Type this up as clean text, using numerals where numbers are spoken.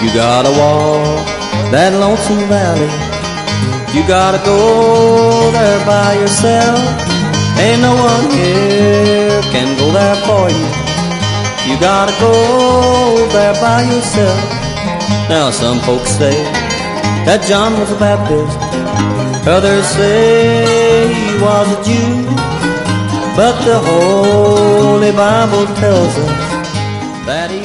You gotta walk that lonesome valley. You gotta go there by yourself. Ain't no one here can go there for you. You gotta go there by yourself. Now some folks say that John was a Baptist, others say he was a Jew, but the Holy Bible tells us that he